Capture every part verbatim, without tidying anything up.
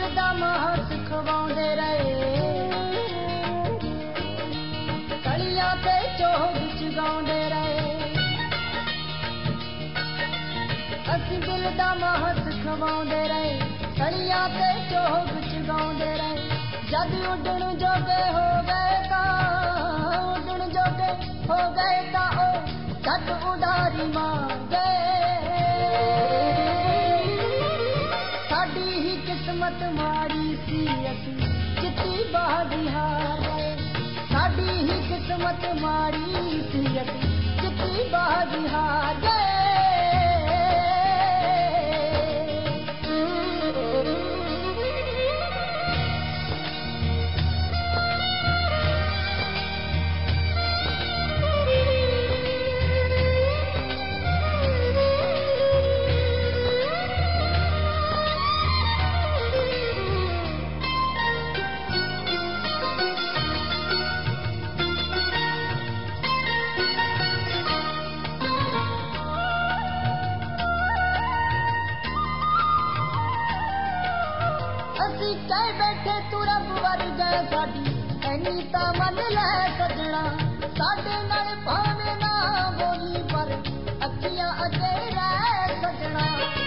दा महस खवाउंदे रहे कलियां ते चोग चगाउंदे रहे असीं दिल दा महस खवाउंदे रहे कलियां ते चोग चगाउंदे रहे जद उडण जोगे हो गए तां उडण जोगे हो गए तां ओ झट उडारी मार गए साडी ही किस्मत माड़ी सी असीं जित्ती बाजी हार गए साडी ही किस्मत माड़ी सी असीं जित्ती बाजी हार गए कह बैठे तू रब वर्गा साडी ऐनी तां मन लै सजना साडे नाल भावें ना बोली पर अखियां अगे रह सजना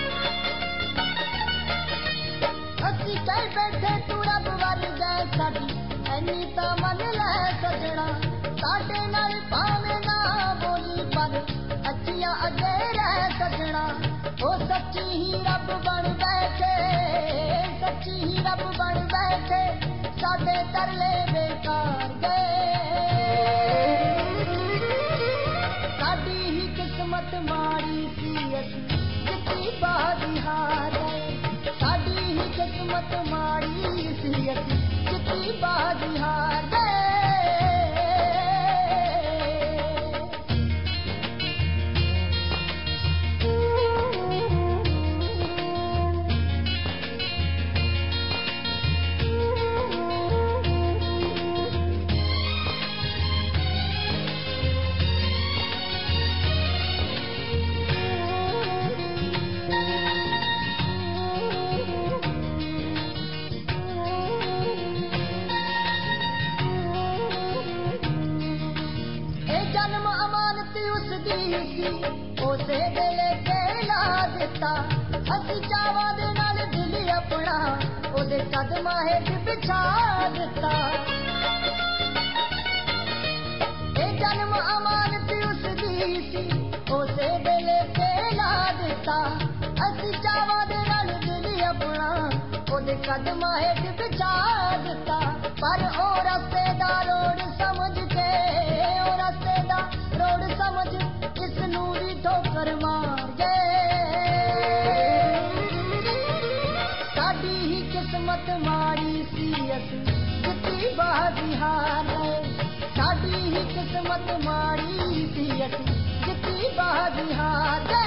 असीं कह बैठे तू रब वर्गा साडी ऐनी तां मन लै सजना साडे नाल भावें ना बोली पर अखियां अगे रह सजना ओ सच्ची ही रब बन बैठे सच्ची ही रब बन बैठे साडे तरले बेकार गए साडी ही किस्मत माड़ी सी असीं जित्ती बाजी हार गए साडी ही किस्मत माड़ी सी असीं जित्ती बाजी हार गए जन्म अमानत उसदी उसे दिले ते ला दिता असीं चावां दे नाल दिल अपना ओदे कदमां हेठ बिछा दिता ए जन्म अमानत उसदी सी उसे दिले ते ला दिता असीं चावां दे नाल दिल अपना ओदे कदमां हेठ बिछा दिता पर ओ रस्ते दा रोड समझ के ओ रस्ते दा रोड समझ इस नूरी ठोकर मार गए साडी ही किस्मत माड़ी सी असीं जित्ती बाजी हार गए साडी ही किस्मत माड़ी सी असीं जित्ती बाजी हार गए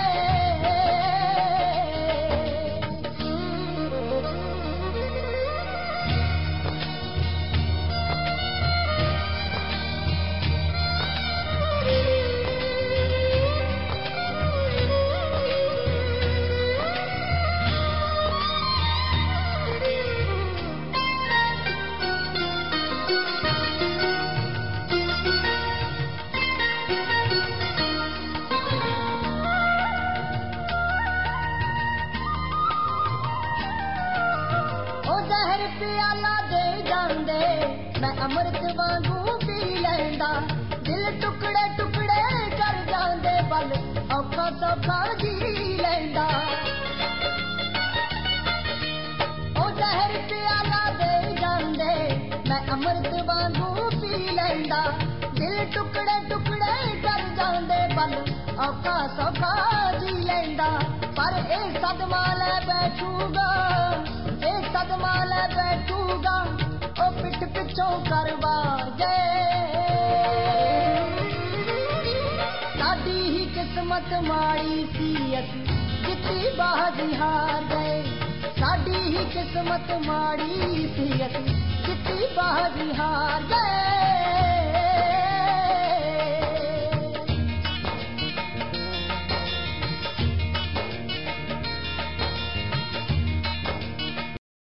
प्याला दे जांदे मैं अमृत वांगू पी लैंदा दिल टुकड़े टुकड़े कर जांदे पल औखा सौखा जी लैंदा ओ जहर प्याला दे जांदे मैं अमृत वांगू पी लैंदा दिल टुकड़े टुकड़े कर जांदे पल औखा सौखा जी लैंदा पर ए सदमा लै बैठूगा ए सदमा लै बैठूगा ओ पिठ पिछों करवा गए साडी ही किस्मत माड़ी सी असीं जित्ती बाजी हार गए साडी ही किस्मत माड़ी सी असीं जित्ती बाजी हार गए